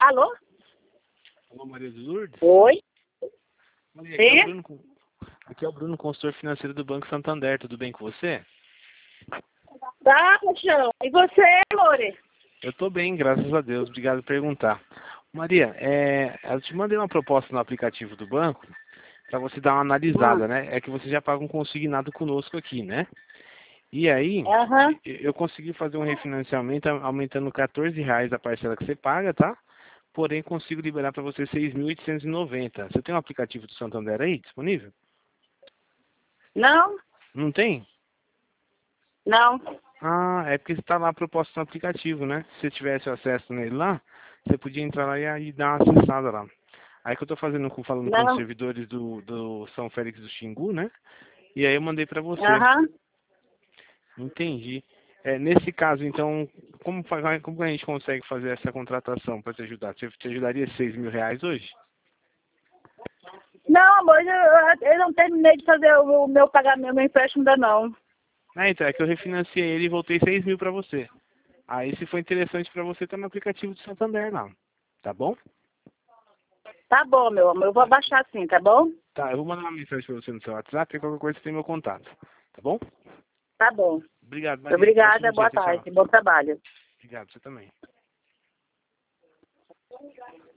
Alô? Alô, Maria de Lourdes? Oi? Maria, Sim? aqui é o Bruno, consultor financeiro do Banco Santander. Tudo bem com você? Tá, paixão. E você, Lore? Eu tô bem, graças a Deus. Obrigado por perguntar. Maria, eu te mandei uma proposta no aplicativo do banco para você dar uma analisada, né? É que você já paga um consignado conosco aqui, né? E aí, Aham. eu consegui fazer um refinanciamento aumentando R$ 14 a parcela que você paga, tá? Porém, consigo liberar para você 6.890. Você tem um aplicativo do Santander aí disponível? Não? Não tem? Não. Ah, é porque está lá a proposta no aplicativo, né? Se você tivesse acesso nele lá, você podia entrar lá e dar uma acessada lá. Aí que eu tô falando com os Não. servidores do São Félix do Xingu, né? E aí eu mandei para você. Aham. Entendi. Nesse caso, então, como a gente consegue fazer essa contratação para te ajudar? Você te ajudaria R$ 6.000 hoje? Não, amor, eu não terminei de fazer o meu pagamento, meu empréstimo ainda não. Ah, então, é que eu refinanciei ele e voltei 6.000 para você. Aí, se for interessante para você, tá no aplicativo do Santander lá. Tá bom? Tá bom, meu amor, eu vou abaixar sim, tá bom? Tá, eu vou mandar uma mensagem para você no seu WhatsApp e qualquer coisa você tem meu contato. Tá bom? Tá bom. Obrigado, Maria. Obrigada, Ótimo dia. boa Tchau, tchau. tarde, bom trabalho. Obrigado, você também.